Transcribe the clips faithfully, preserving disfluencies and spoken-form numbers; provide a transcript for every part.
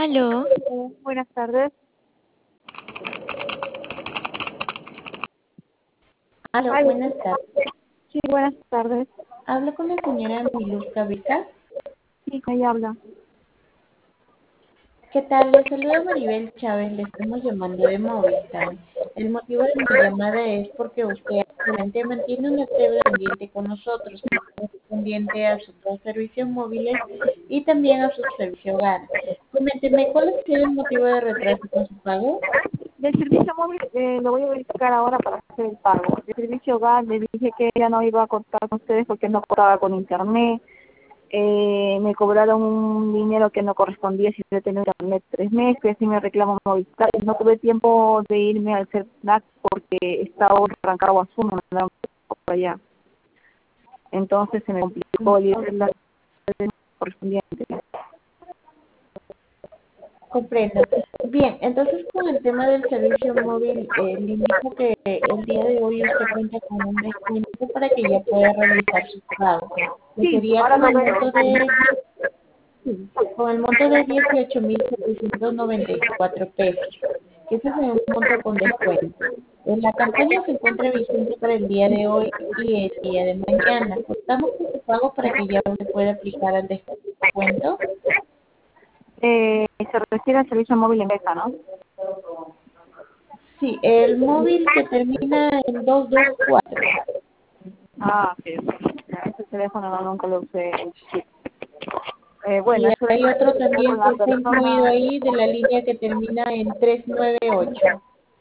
Aló, Eh, buenas tardes. Aló, Aló. buenas tardes. Sí, buenas tardes. Hablo con la señora Miluska Vizca. Sí, ahí habla. ¿Qué tal? Le saluda Maribel Chávez, le estamos llamando de Movistar. El motivo de mi llamada es porque usted actualmente mantiene una deuda pendiente con nosotros, pendiente a sus dos servicios móviles y también a su servicio hogar. Coménteme, ¿cuál ha sido el motivo de retraso con su pago? Del servicio móvil eh, lo voy a verificar ahora para hacer el pago. Del servicio hogar le dije que ya no iba a contar con ustedes porque no contaba con internet. Eh, me cobraron un dinero que no correspondía si yo tenía internet tres meses, así me reclamo Movistar. No tuve tiempo de irme al CERNAC porque estaba arrancado a Zoom, me mandaron por allá. Entonces se me complicó el ir a la correspondiente. Comprendo. Bien, entonces con el tema del servicio móvil, eh, le indico que el día de hoy usted cuenta con un descuento para que ya pueda realizar su pago, que Sí, sería ahora con lo el veo. monto de sí, con el monto de dieciocho mil setecientos noventa y cuatro pesos, que ese es un monto con descuento. Eh, La campaña se encuentra vigente para el día de hoy y el día de mañana. Contamos con su pago para que ya usted pueda aplicar al descuento. Eh, se refiere al servicio móvil en beca, ¿no? Sí, el móvil que termina en dos dos cuatro. Ah, sí. Ese teléfono no, nunca lo usé. Eh, bueno, Y eso hay otro es también con que la está incluido persona. ahí de la línea que termina en trescientos noventa y ocho.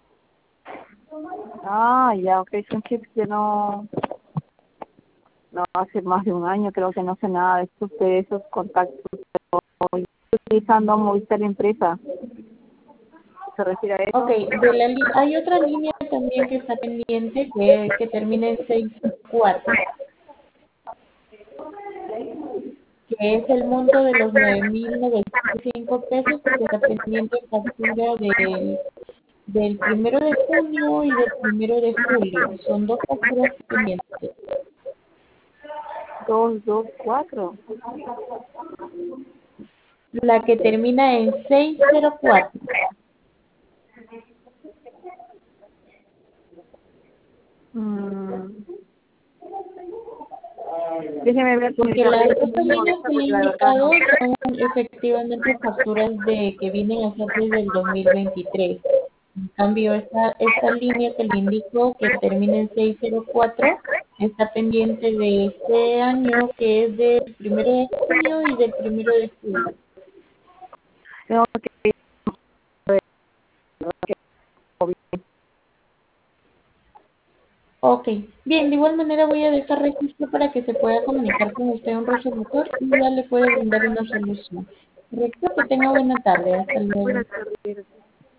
Ah, ya, ok, son chips que no, no hace más de un año, creo que no sé nada de esos, de esos contactos. Estoy utilizando Movistar Empresa. ¿Se refiere a Ok, eso? de la li- hay otra línea también que está pendiente que, que termina en seiscientos cuatro, que es el monto de los nueve mil novecientos cinco pesos porque está pendiente en factura del, del primero de junio y del primero de julio. Son dos facturas pendientes. Dos, dos, cuatro. La que termina en seiscientos cuatro. Mm. Déjeme ver, Porque señorita, las reviso otras mi líneas Movistar que le he porque la verdad no. indicado son efectivamente facturas de que vienen a ser desde el dos mil veintitrés. En cambio, esta, esta línea que le indico, que termina en seiscientos cuatro, está pendiente de este año, que es del primero de junio y del primero de julio. Tengo que Ok, bien, de igual manera voy a dejar registro para que se pueda comunicar con usted un resolutor y ya le puede brindar una solución. Correcto, que tenga buena tarde. Hasta luego. Buenas tardes.